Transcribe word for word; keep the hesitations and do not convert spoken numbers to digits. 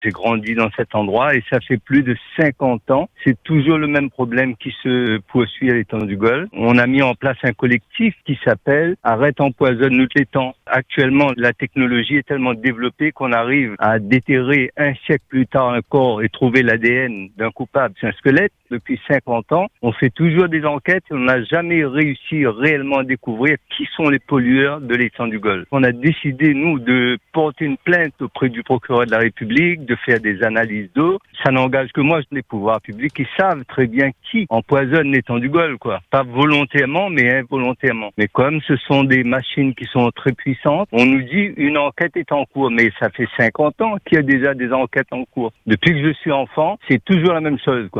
J'ai grandi dans cet endroit et ça fait plus de cinquante ans. C'est toujours le même problème qui se poursuit à l'étang du Golfe. On a mis en place un collectif qui s'appelle « Arrête empoisonne nous l'étang ». Actuellement, la technologie est tellement développée qu'on arrive à déterrer un siècle plus tard un corps et trouver l'A D N d'un coupable. C'est un squelette. Depuis cinquante ans, on fait toujours des enquêtes et on n'a jamais réussi réellement à découvrir qui sont les pollueurs de l'étang du Golfe. On a décidé, nous, de porter une plainte auprès du procureur de la République, de faire des analyses d'eau. Ça n'engage que moi, les pouvoirs publics, qui savent très bien qui empoisonne l'étang du Golfe, quoi. Pas volontairement, mais involontairement. Mais comme ce sont des machines qui sont très puissantes, on nous dit une enquête est en cours. Mais ça fait cinquante ans qu'il y a déjà des enquêtes en cours. Depuis que je suis enfant, c'est toujours la même chose, quoi.